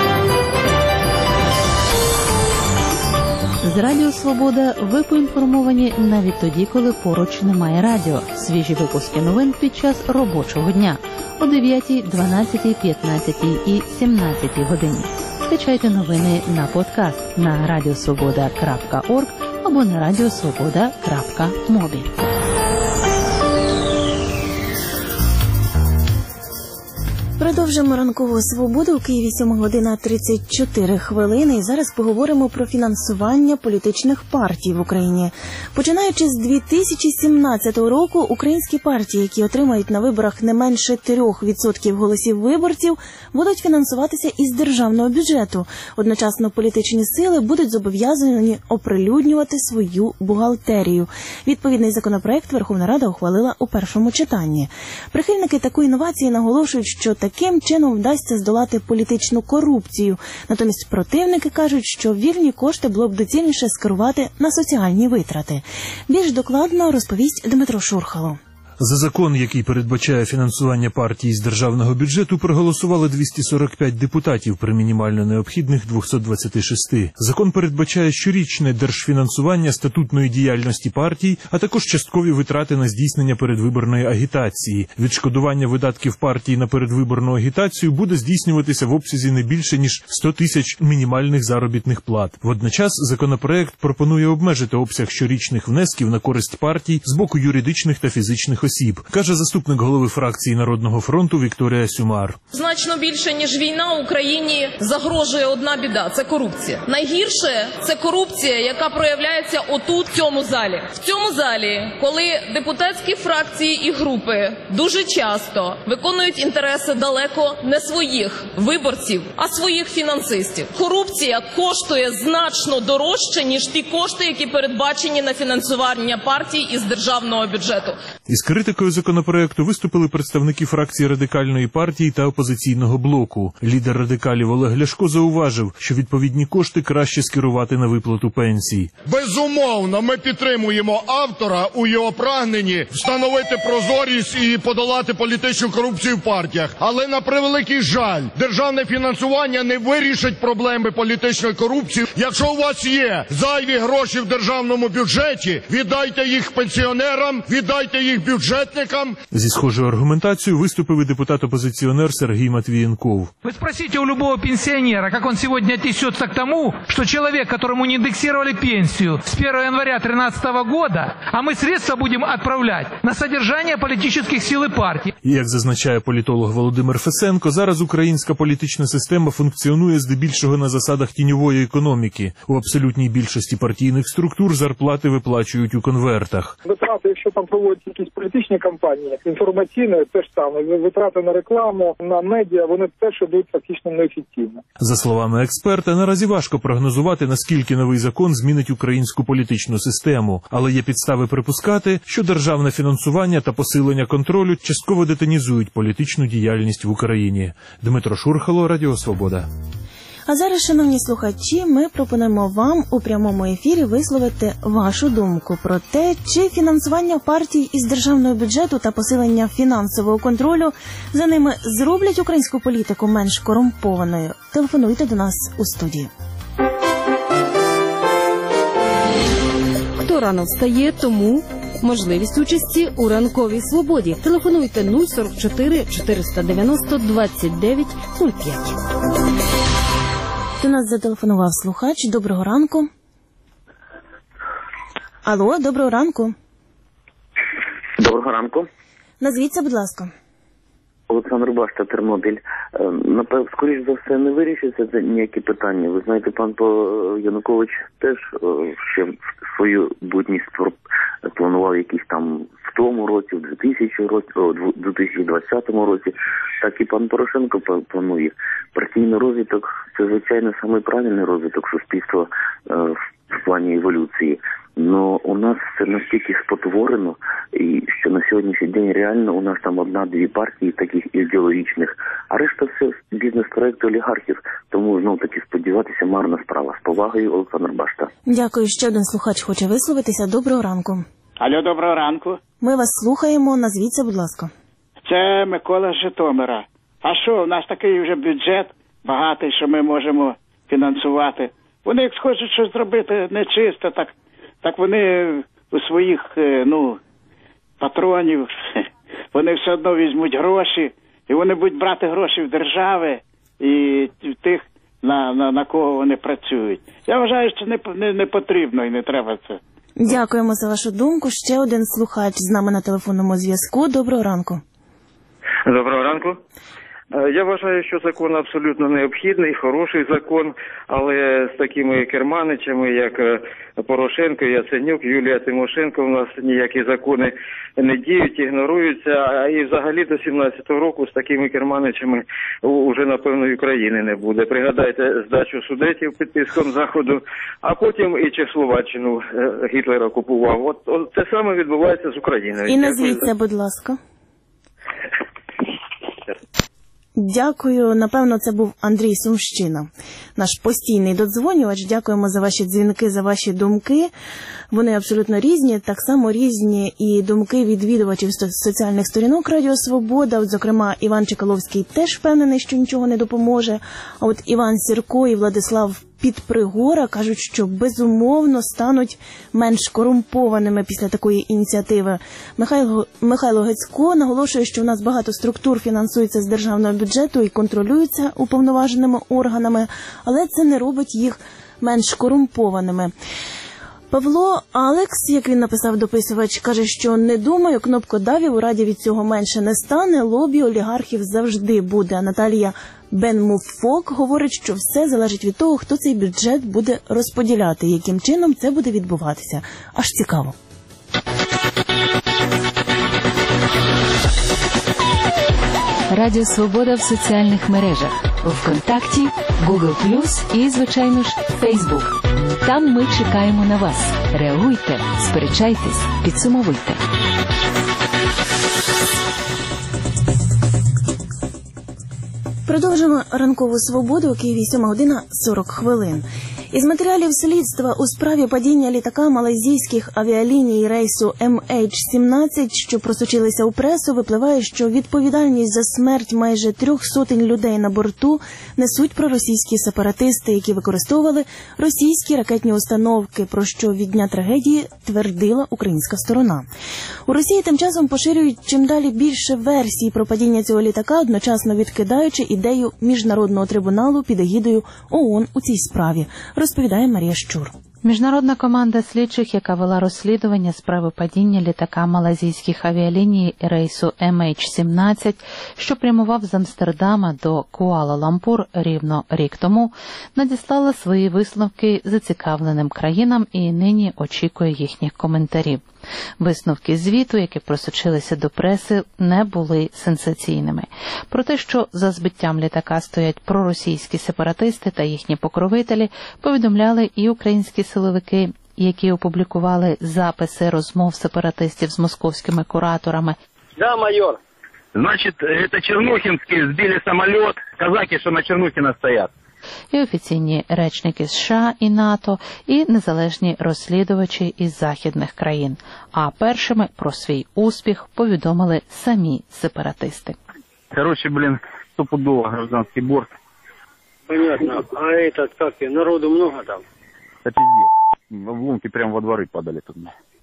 З Радіо Свобода ви поінформовані навіть тоді, коли поруч немає радіо. Свіжі випуски новин під час робочого дня о дев'ятій, дванадцятій, п'ятнадцятій і сімнадцятій годині. Скачайте новини на подкаст на радіосвобода крапка орг або на радіосвобода крапка мобі. Продовжимо ранкову свободу. У Києві сьома година тридцять чотири хвилини. І зараз поговоримо про фінансування політичних партій в Україні. Починаючи з дві тисячі сімнадцятого року, українські партії, які отримають на виборах не менше трьох відсотків голосів виборців, будуть фінансуватися із державного бюджету. Одночасно політичні сили будуть зобов'язані оприлюднювати свою бухгалтерію. Відповідний законопроект Верховна Рада ухвалила у першому читанні. Прихильники такої інновації наголошують, що таким чином вдасться здолати політичну корупцію. Натомість противники кажуть, що вільні кошти було б доцільніше скерувати на соціальні витрати. Більш докладно розповість Дмитро Шурхало. За закон, який передбачає фінансування партії з державного бюджету, проголосували двісті сорок п'ять депутатів при мінімально необхідних двохсот двадцяти шести. Закон передбачає щорічне держфінансування статутної діяльності партій, а також часткові витрати на здійснення передвиборної агітації. Відшкодування видатків партії на передвиборну агітацію буде здійснюватися в обсязі не більше, ніж сто тисяч мінімальних заробітних плат. Водночас законопроект пропонує обмежити обсяг щорічних внесків на користь партій з боку юридичних та фізичних осіб, каже заступник голови фракції Народного фронту Вікторія Сюмар. Значно більше, ніж війна, Україні загрожує одна біда – це корупція. Найгірше – це корупція, яка проявляється отут, в цьому залі. В цьому залі, коли депутатські фракції і групи дуже часто виконують інтереси далеко не своїх виборців, а своїх фінансистів. Корупція коштує значно дорожче, ніж ті кошти, які передбачені на фінансування партій із державного бюджету. Із критикою законопроекту виступили представники фракції Радикальної партії та опозиційного блоку. Лідер радикалів Олег Ляшко зауважив, що відповідні кошти краще скерувати на виплату пенсій. Безумовно, ми підтримуємо автора у його прагненні встановити прозорість і подолати політичну корупцію в партіях. Але, на превеликий жаль, державне фінансування не вирішить проблеми політичної корупції. Якщо у вас є зайві гроші в державному бюджеті, віддайте їх пенсіонерам, віддайте їх бюджетникам. Зі схожою аргументацією виступив і депутат-опозиціонер Сергій Матвієнков. Ви спросите у любого пенсіонера, як він сьогодні віднесеться к тому, що чоловік, якому не індексували пенсію з першого января дві тисячі тринадцятого року, а ми средства будемо відправляти на содержання політичних сил і партій. І, як зазначає політолог Володимир Фесенко, зараз українська політична система функціонує здебільшого на засадах тіньової економіки. У абсолютній більшості партійних структур зарплати виплачують у конвертах. Витрати, якщо там проводять якісь політичні кампанії, інформаційні, теж саме, витрати на рекламу, на медіа, вони теж йдуть фактично неофіційно. За словами експерта, наразі важко прогнозувати, наскільки новий закон змінить українську політичну систему, але є підстави припускати, що державне фінансування та посилення контролю частково детонізують політичну діяльність в Україні. Дмитро Шурхало, Радіо Свобода. А зараз, шановні слухачі, ми пропонуємо вам у прямому ефірі висловити вашу думку про те, чи фінансування партій із державного бюджету та посилення фінансового контролю за ними зроблять українську політику менш корумпованою. Телефонуйте до нас у студії. Хто рано встає, тому можливість участі у ранковій свободі. Телефонуйте нуль сорок чотири чотириста дев'яносто двадцять дев'ять нуль п'ять. До нас зателефонував слухач. Доброго ранку. Алло, доброго ранку. Доброго ранку. Назвіться, будь ласка. Олександр Башта, Тернопіль. Напевно, скоріш за все, не вирішиться це ніякі питання. Ви знаєте, пан Янукович теж ще свою будність планував якісь там в тому році, в дві тисячі двадцятому році. Так і пан Порошенко планує. Партійний розвиток – це, звичайно, самий правильний розвиток суспільства в плані еволюції. Но у нас це настільки спотворено, і що на сьогоднішній день реально у нас там одна-дві партії таких ідеологічних, а решта все бізнес-проекти олігархів. Тому, знов таки, сподіватися марна справа. З повагою, Олександр Башта. Дякую. Ще один слухач хоче висловитися. Доброго ранку. Алло, доброго ранку. Ми вас слухаємо. Назвіться, будь ласка. Це Микола з Житомира. А що, у нас такий вже бюджет багатий, що ми можемо фінансувати. Вони як схочуть щось зробити нечисто, так так вони у своїх, ну, патронів, вони все одно візьмуть гроші, і вони будуть брати гроші в держави і в тих, на, на, на кого вони працюють. Я вважаю, що не, не, не потрібно і не треба це. Дякуємо за вашу думку. Ще один слухач з нами на телефонному зв'язку. Доброго ранку. Доброго ранку. Я вважаю, що закон абсолютно необхідний, хороший закон, але з такими керманичами, як Порошенко, Яценюк, Юлія Тимошенко, у нас ніякі закони не діють, ігноруються, а і взагалі до сімнадцятого року з такими керманичами уже, напевно, і України не буде. Пригадайте здачу Судетів під тиском Заходу, а потім і Чехословаччину Гітлер окупував. От, от це саме відбувається з Україною. І назвіться, будь ласка. Дякую. Напевно, це був Андрій Сумщина, наш постійний додзвонювач. Дякуємо за ваші дзвінки, за ваші думки. Вони абсолютно різні. Так само різні і думки відвідувачів соціальних сторінок Радіо Свобода. От, зокрема, Іван Чекаловський теж впевнений, що нічого не допоможе. А от Іван Сірко і Владислав Підпригора кажуть, що безумовно стануть менш корумпованими після такої ініціативи. Михайло, Михайло Гецько наголошує, що у нас багато структур фінансується з державного бюджету і контролюються уповноваженими органами, але це не робить їх менш корумпованими. Павло Алекс, як він написав дописувач, каже, що не думаю, кнопкодавів у Раді від цього менше не стане, лобі олігархів завжди буде. А Наталія Бенмуфок говорить, що все залежить від того, хто цей бюджет буде розподіляти, яким чином це буде відбуватися. Аж цікаво. Радіо Свобода в соціальних мережах. ВКонтакті, Google плюс і, звичайно ж, Фейсбук. Там ми чекаємо на вас. Реагуйте, сперечайтесь, підсумовуйте. Продовжимо ранкову свободу у Києві, сьома година сорок хвилин. Із матеріалів слідства у справі падіння літака малайзійських авіаліній рейсу Ем Ейч сімнадцять, що просочилися у пресу, випливає, що відповідальність за смерть майже трьох сотень людей на борту несуть проросійські сепаратисти, які використовували російські ракетні установки, про що від дня трагедії твердила українська сторона. У Росії тим часом поширюють чим далі більше версій про падіння цього літака, одночасно відкидаючи ідею міжнародного трибуналу під егідою ООН у цій справі, розповідає Марія Щур. Міжнародна команда слідчих, яка вела розслідування справи падіння літака малайзійських авіаліній рейсу Ем Ейч сімнадцять, що прямував з Амстердама до Куала-Лампур рівно рік тому, надіслала свої висновки зацікавленим країнам і нині очікує їхніх коментарів. Висновки звіту, які просочилися до преси, не були сенсаційними. Про те, що за збиттям літака стоять проросійські сепаратисти та їхні покровителі, повідомляли і українські силовики, які опублікували записи розмов сепаратистів з московськими кураторами. Да, майор. Значит, это Чернухинские сбили самолет, казаки, что на Чернухина стоят. І офіційні речники США і НАТО, і незалежні розслідувачі із західних країн. А першими про свій успіх повідомили самі сепаратисти. Короче, блин, стопудово гражданский борт. Понятно. А этот, как, народу много там? Да пиздец. Обломки прямо во дворы падали тут.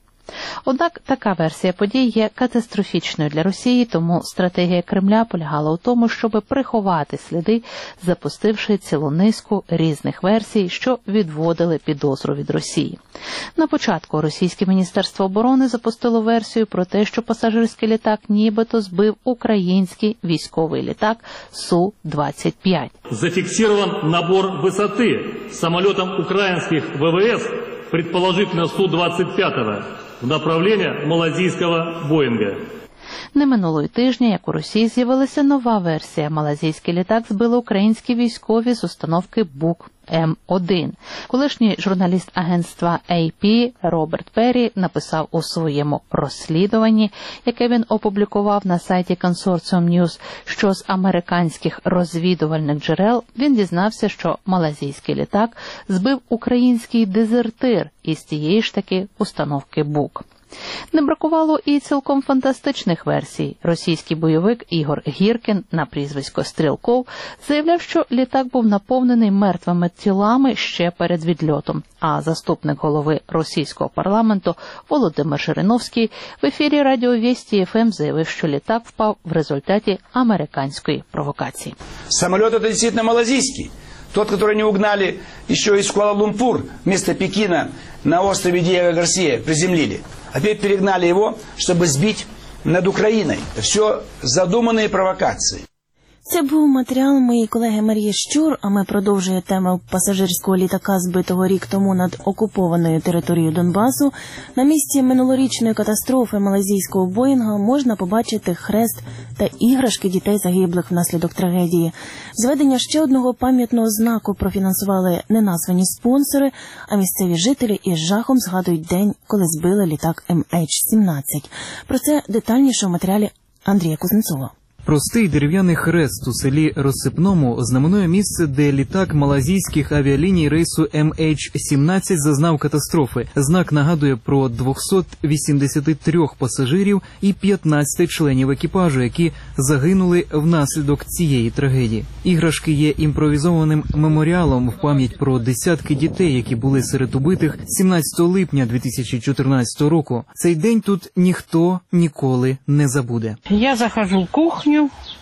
Однак така версія подій є катастрофічною для Росії, тому стратегія Кремля полягала у тому, щоб приховати сліди, запустивши цілу низку різних версій, що відводили підозру від Росії. На початку російське Міністерство оборони запустило версію про те, що пасажирський літак нібито збив український військовий літак Су двадцять п'ять. Зафіксирован набор висоти самолітом українських ВВС, предположительно Су двадцять п'ять, в направлення малазійського Боїнга. Не минулої тижня, як у Росії з'явилася нова версія. Малазійський літак збили українські військові з установки Бук Ем один. Колишній журналіст агентства Ей Пі Роберт Перрі написав у своєму розслідуванні, яке він опублікував на сайті Consortium News, що з американських розвідувальних джерел він дізнався, що малазійський літак збив український дезертир із тієї ж таки установки Бук. Не бракувало і цілком фантастичних версій. Російський бойовик Ігор Гіркін на прізвисько Стрілков заявляв, що літак був наповнений мертвими тілами ще перед відльотом, а заступник голови російського парламенту Володимир Жириновський в ефірі Радіо Вєсті Еф Ем заявив, що літак впав в результаті американської провокації. Самолет это действительно малазийский. Тот, который не угнали еще из Куала-Лумпур вместо Пекина на острове Диего Гарсия, приземлили. Опять перегнали его, чтобы сбить над Украиной. Все задуманные провокации. Це був матеріал моєї колеги Марії Щур, а ми продовжуємо тему пасажирського літака, збитого рік тому над окупованою територією Донбасу. На місці минулорічної катастрофи малайзійського Боїнга можна побачити хрест та іграшки дітей загиблих внаслідок трагедії. Зведення ще одного пам'ятного знаку профінансували неназвані спонсори, а місцеві жителі із жахом згадують день, коли збили літак Ем Ейч сімнадцять. Про це детальніше у матеріалі Андрія Кузнецова. Простий дерев'яний хрест у селі Розсипному знаменує місце, де літак малазійських авіаліній рейсу Ем Ейч сімнадцять зазнав катастрофи. Знак нагадує про двісті вісімдесят три пасажирів і п'ятнадцять членів екіпажу, які загинули внаслідок цієї трагедії. Іграшки є імпровізованим меморіалом в пам'ять про десятки дітей, які були серед убитих сімнадцятого липня дві тисячі чотирнадцятого року. Цей день тут ніхто ніколи не забуде. Я захожу в кухню.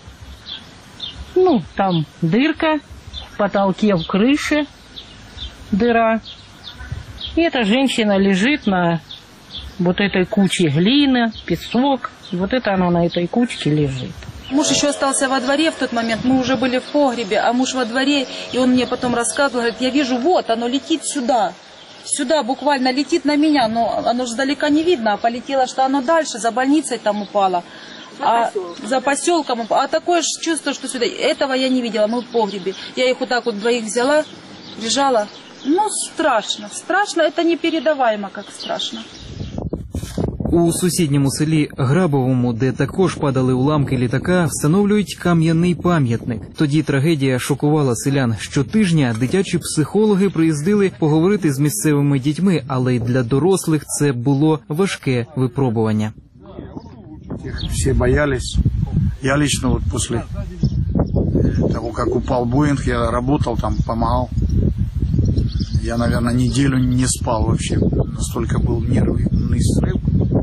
Ну, там дырка, в потолке, в крыше дыра. И эта женщина лежит на вот этой куче глины, песок. И вот это она на этой кучке лежит. Муж еще остался во дворе в тот момент, мы уже были в погребе, а муж во дворе, и он мне потом рассказывал, говорит, я вижу, вот, оно летит сюда. Сюда буквально летит на меня, но оно же далеко не видно, а полетело, что оно дальше, за больницей там упало. А за поселком, а такое чувство, что сюда, этого я не видела, мы в погребе. Я их вот так вот двоих взяла, лежала. Ну, страшно, страшно, это непередаваемо, как страшно. У сусідньому селі Грабовому, де також падали уламки літака, встановлюють кам'яний пам'ятник. Тоді трагедія шокувала селян. Щотижня дитячі психологи приїздили поговорити з місцевими дітьми, але й для дорослих це було важке випробування. Все боялись. Я лично вот после того, как упал Боинг, я работал там, помогал. Я, наверное, неделю не спал вообще. Настолько был нервный срыв.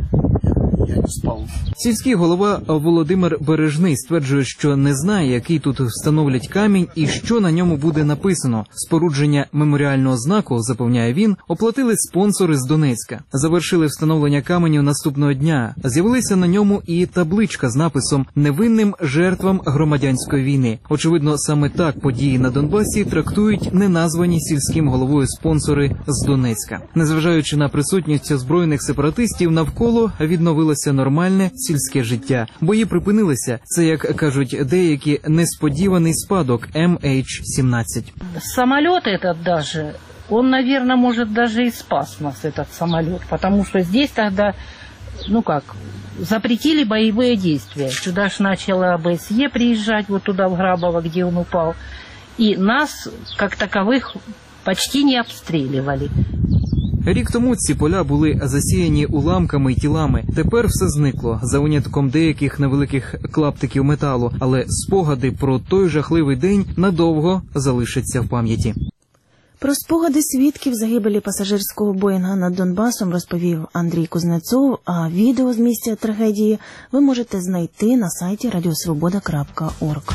Я не спал. Сільський голова Володимир Бережний стверджує, що не знає, який тут встановлять камінь і що на ньому буде написано. Спорудження меморіального знаку, запевняє він, оплатили спонсори з Донецька. Завершили встановлення каменю наступного дня. З'явилася на ньому і табличка з написом «Невинним жертвам громадянської війни». Очевидно, саме так події на Донбасі трактують неназвані сільським головою спонсори з Донецька. Незважаючи на присутність озброєних сепаратистів, навколо відновилося нормальне сільське життя. Бої припинилися. Це, як кажуть деякі, несподіваний спадок Ем Ейч сімнадцять. Самолет этот даже, он, наверное, может даже и спас нас, этот самолет, потому что здесь тогда, ну как, запретили боевые действия. Сюда ж начала Бэ Эс Е приезжать, вот туда, в Грабово, где он упал. И нас, как таковых, почти не обстреливали. Рік тому ці поля були засіяні уламками й тілами. Тепер все зникло, за винятком деяких невеликих клаптиків металу. Але спогади про той жахливий день надовго залишаться в пам'яті. Про спогади свідків загибелі пасажирського Боїнга над Донбасом розповів Андрій Кузнецов, а відео з місця трагедії ви можете знайти на сайті радіосвобода крапка орг.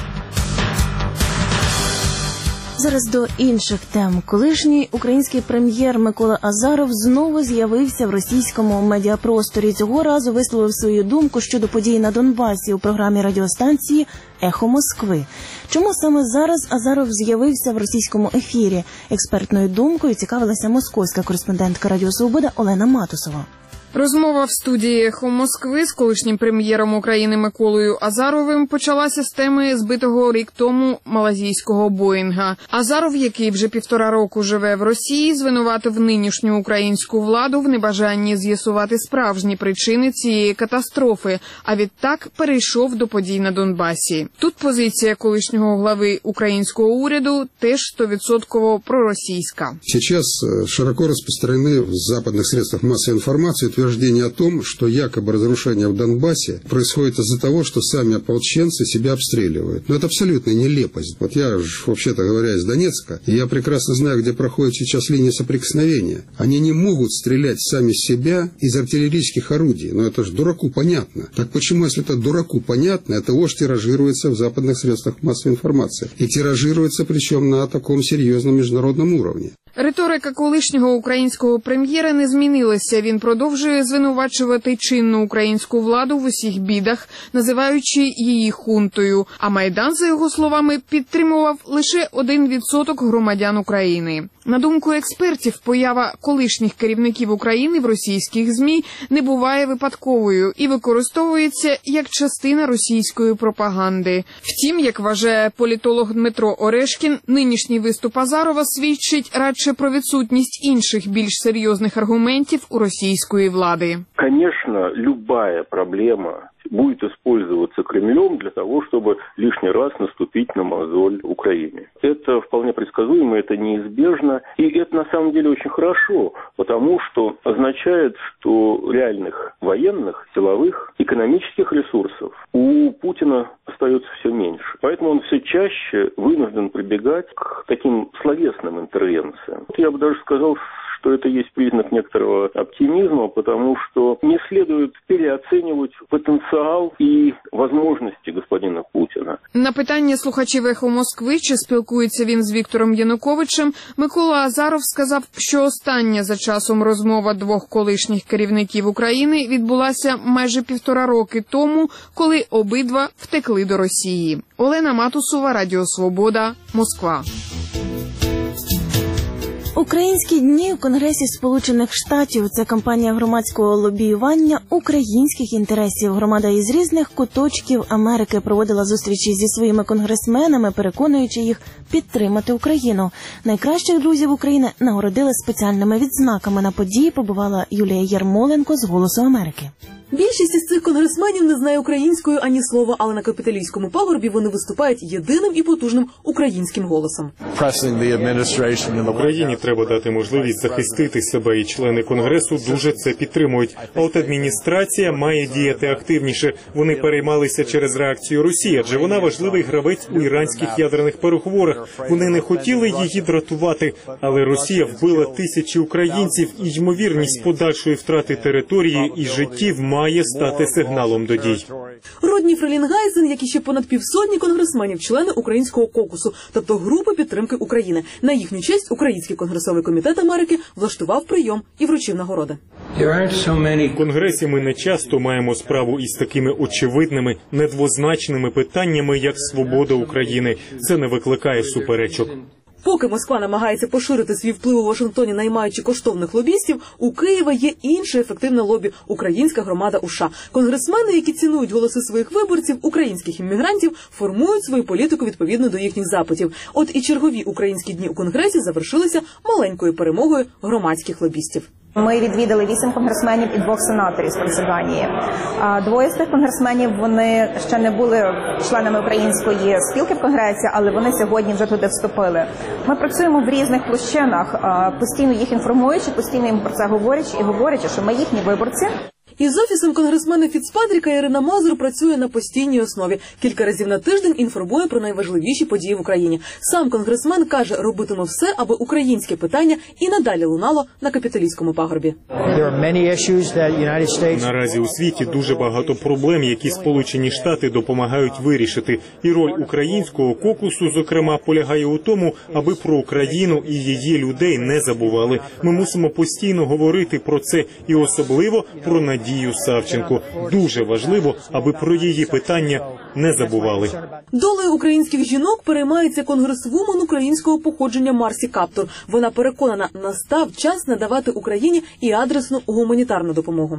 Зараз до інших тем. Колишній український прем'єр Микола Азаров знову з'явився в російському медіапросторі. Цього разу висловив свою думку щодо подій на Донбасі у програмі радіостанції «Ехо Москви». Чому саме зараз Азаров з'явився в російському ефірі? Експертною думкою цікавилася московська кореспондентка Радіо Свобода Олена Матусова. Розмова в студії «Ехо Москви» з колишнім прем'єром України Миколою Азаровим почалася з теми збитого рік тому малазійського Боїнга. Азаров, який вже півтора року живе в Росії, звинуватив нинішню українську владу в небажанні з'ясувати справжні причини цієї катастрофи, а відтак перейшов до подій на Донбасі. Тут позиція колишнього глави українського уряду теж стовідсотково проросійська. Сейчас широко розпространені в западних средствах масової інформації утверждение о том, что якобы разрушение в Донбассе происходит из-за того, что сами ополченцы себя обстреливают. Но это абсолютная нелепость. Вот я, вообще-то говоря, из Донецка, и я прекрасно знаю, где проходит сейчас линия соприкосновения. Они не могут стрелять сами себя из артиллерийских орудий. Но это же дураку понятно. Так почему, если это дураку понятно, это ложь тиражируется в западных средствах массовой информации? И тиражируется, причем на таком серьезном международном уровне. Риторика колишнього українського прем'єра не змінилася. Він продовжує звинувачувати чинну українську владу в усіх бідах, називаючи її хунтою. А Майдан, за його словами, підтримував лише один відсоток громадян України. На думку експертів, поява колишніх керівників України в російських ЗМІ не буває випадковою і використовується як частина російської пропаганди. Втім, як вважає політолог Дмитро Орешкін, нинішній виступ Азарова свідчить радше про відсутність інших більш серйозних аргументів у російської влади. Конечно, любая проблема будет использоваться Кремлем для того, чтобы лишний раз наступить на мозоль Украине. Это вполне предсказуемо, это неизбежно, и это на самом деле очень хорошо, потому что означает, что реальных военных, силовых, экономических ресурсов у Путина остается все меньше. Поэтому он все чаще вынужден прибегать к таким словесным интервенциям. Я бы даже сказал, что это есть признак некоторого оптимизма, потому что не следует переоценивать потенциал и возможности господина Путина. На питання слухачів «Ехо Москви», чи спілкується він з Віктором Януковичем, Микола Азаров сказав, що остання за часом розмова двох колишніх керівників України відбулася майже півтора роки тому, коли обидва втекли до Росії. Олена Матусова, Радіо Свобода, Москва. Українські дні у Конгресі Сполучених Штатів – це кампанія громадського лобіювання українських інтересів. Громада із різних куточків Америки проводила зустрічі зі своїми конгресменами, переконуючи їх підтримати Україну. Найкращих друзів України нагородили спеціальними відзнаками. На події побувала Юлія Ярмоленко з «Голосу Америки». Більшість із цих конгресменів не знає української ані слова, але на капітолійському пагорбі вони виступають єдиним і потужним українським голосом. Україні треба дати можливість захистити себе, і члени Конгресу дуже це підтримують. А от адміністрація має діяти активніше. Вони переймалися через реакцію Росії, адже вона важливий гравець у іранських ядерних переговорах. Вони не хотіли її дратувати, але Росія вбила тисячі українців, і ймовірність подальшої втрати території і життів має стати сигналом до дій. Родні Фрелінгайзен, як і ще понад півсотні конгресменів, члени українського кокусу, тобто групи підтримки України. На їхню честь Український конгресовий комітет Америки влаштував прийом і вручив нагороди. В Конгресі ми не часто маємо справу із такими очевидними, недвозначними питаннями, як свобода України. Це не викликає суперечок. Поки Москва намагається поширити свій вплив у Вашингтоні, наймаючи коштовних лобістів, у Києва є інше ефективне лобі – українська громада у США. Конгресмени, які цінують голоси своїх виборців, українських іммігрантів, формують свою політику відповідно до їхніх запитів. От і чергові українські дні у Конгресі завершилися маленькою перемогою громадських лобістів. Ми відвідали вісім конгресменів і двох сенаторів з Пенсильванії. Двоє з тих конгресменів, вони ще не були членами української спілки в Конгресі, але вони сьогодні вже туди вступили. Ми працюємо в різних площинах, постійно їх інформуючи, постійно їм про це говорячи і говорячи, що ми їхні виборці. Із офісом конгресмена Фіцпатріка Ірина Мазур працює на постійній основі. Кілька разів на тиждень інформує про найважливіші події в Україні. Сам конгресмен каже, робитиме все, аби українське питання і надалі лунало на Капітолійському пагорбі. Наразі у світі дуже багато проблем, які Сполучені Штати допомагають вирішити. І роль українського кокусу, зокрема, полягає у тому, аби про Україну і її людей не забували. Ми мусимо постійно говорити про це і особливо про надію Савченко. Дуже важливо, аби про її питання не забували. Долею українських жінок переймається конгресвумен українського походження Марсі Каптур. Вона переконана, настав час надавати Україні і адресну гуманітарну допомогу.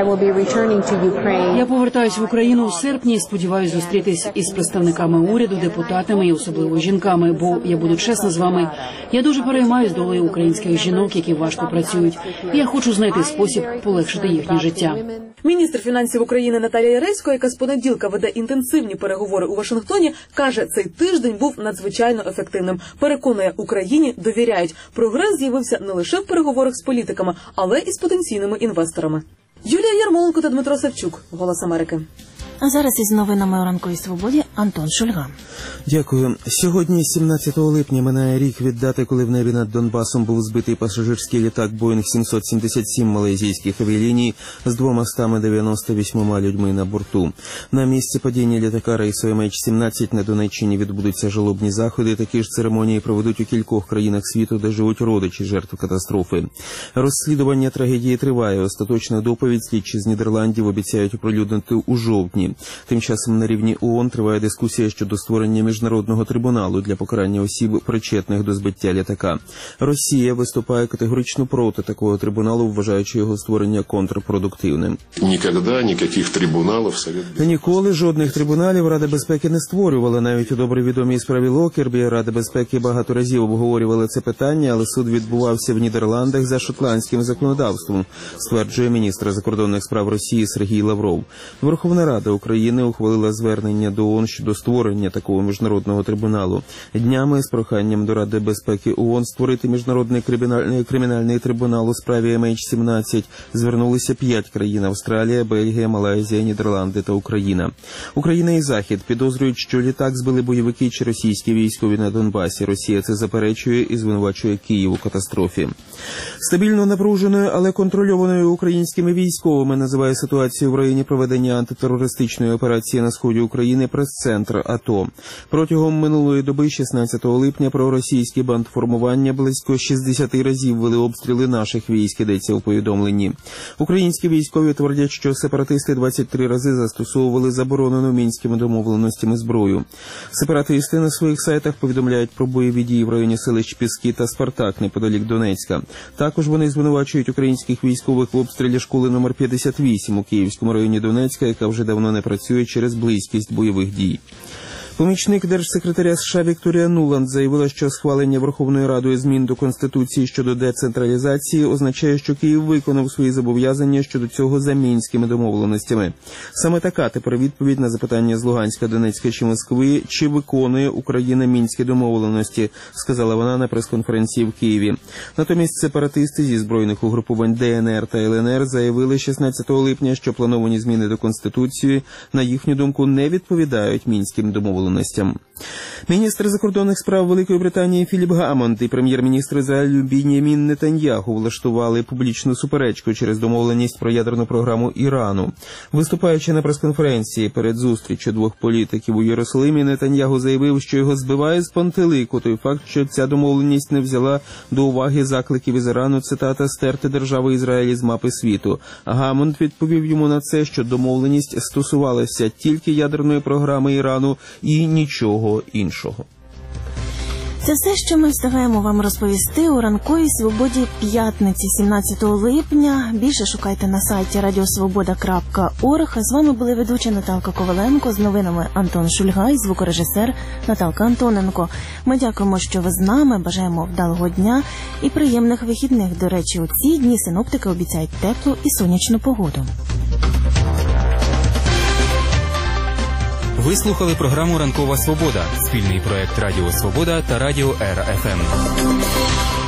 Я повертаюсь в Україну у серпні і сподіваюся зустрітись із представниками уряду, депутатами і особливо жінками, бо, я буду чесна з вами, я дуже переймаюсь долею українських жінок, які важко працюють. Я хочу знайти спосіб полегшити їхнє життя. Міністр фінансів України Наталія Яресько, яка з понеділка веде інтенсивні переговори у Вашингтоні, каже, цей тиждень був надзвичайно ефективним. Переконує, Україні довіряють. Прогрес з'явився не лише в переговорах з політиками, але і з потенційними інвесторами. Юлія Ярмоленко та Дмитро Савчук. Голос Америки. А зараз із новинами у «Ранковій свободі» Антон Шульга. Дякую. Сьогодні, сімнадцятого липня, минає рік від дати, коли в небі над Донбасом був збитий пасажирський літак Боїнг сімсот сімдесят сім малайзійських авіаліній з двома дев'яноста восьмома людьми на борту. На місці падіння літака рейсу ем ейч сімнадцять на Донеччині відбудуться жалобні заходи. Такі ж церемонії проведуть у кількох країнах світу, де живуть родичі жертв катастрофи. Розслідування трагедії триває. Остаточна доповідь слідчі з Нідерландів обіцяють оприлюднити у жовтні. Тим часом на рівні ООН триває дискусія щодо створення міжнародного трибуналу для покарання осіб, причетних до збиття літака. Росія виступає категорично проти такого трибуналу, вважаючи його створення контрпродуктивним. Ніколи ніяких трибуналів Совет... Ніколи жодних трибуналів Рада безпеки не створювала. Навіть у добре відомій справі Локербі Рада безпеки багато разів обговорювала це питання, але суд відбувався в Нідерландах за шотландським законодавством, стверджує міністр закордонних справ Росії Сергій Лавров. Верховна Рада України ухвалила звернення до ООН щодо створення такого міжнародного трибуналу. Днями з проханням до Ради безпеки ООН створити міжнародний кримінальний, кримінальний трибунал у справі ем ейч сімнадцять звернулися п'ять країн – Австралія, Бельгія, Малайзія, Нідерланди та Україна. Україна і Захід підозрюють, що літак збили бойовики чи російські військові на Донбасі. Росія це заперечує і звинувачує Київ у катастрофі. Стабільно напруженою, але контрольованою українськими військовими називає ситуацію в районі проведення антитерористичної операції на сході України прес-центр АТО. Протягом минулої доби, шістнадцятого липня, проросійські бандформування близько шістдесят разів вели обстріли наших військ, йдеться у повідомленні. Українські військові твердять, що сепаратисти двадцять три рази застосовували заборонену мінськими домовленостями зброю. Сепаратисти на своїх сайтах повідомляють про бойові дії в районі селищ Піски та Спартак неподалік Донецька. Також вони звинувачують українських військових в обстрілі школи номер п'ятдесят вісім у Київському районі Донецька, яка вже давно не працює через близькість бойових дій. Помічник держсекретаря США Вікторія Нуланд заявила, що схвалення Верховною Радою змін до Конституції щодо децентралізації означає, що Київ виконав свої зобов'язання щодо цього за мінськими домовленостями. Саме така тепер відповідь на запитання з Луганська, Донецька чи Москви, чи виконує Україна мінські домовленості, сказала вона на прес-конференції в Києві. Натомість сепаратисти зі збройних угрупувань Де Ен Ер та Ел Ен Ер заявили шістнадцятого липня, що плановані зміни до Конституції, на їхню думку, не відповідають мінським домовленостям. Міністр закордонних справ Великої Британії Філіп Гамонд і прем'єр-міністр Ізраїлю Бін'ямін Нетаньяху влаштували публічну суперечку через домовленість про ядерну програму Ірану. Виступаючи на прес-конференції перед зустрічю двох політиків у Єрусалимі, Нетаньяху заявив, що його збиває з пантелику той факт, що ця домовленість не взяла до уваги закликів із Ірану, цитата, стерти державу Ізраїль з мапи світу. Гамонд відповів йому на це, що домовленість стосувалася тільки ядерної програми Ірану і нічого іншого. Це все, що ми встигаємо вам розповісти у ранковій свободі п'ятниці, сімнадцятого липня. Більше шукайте на сайті радіосвобода крапка орг. А з вами були ведуча Наталка Коваленко, з новинами Антон Шульгай, звукорежисер Наталка Антоненко. Ми дякуємо, що ви з нами, бажаємо вдалого дня і приємних вихідних. До речі, у ці дні синоптики обіцяють теплу і сонячну погоду. Ви слухали програму «Ранкова свобода» – спільний проект Радіо Свобода та Радіо Ера Еф Ем.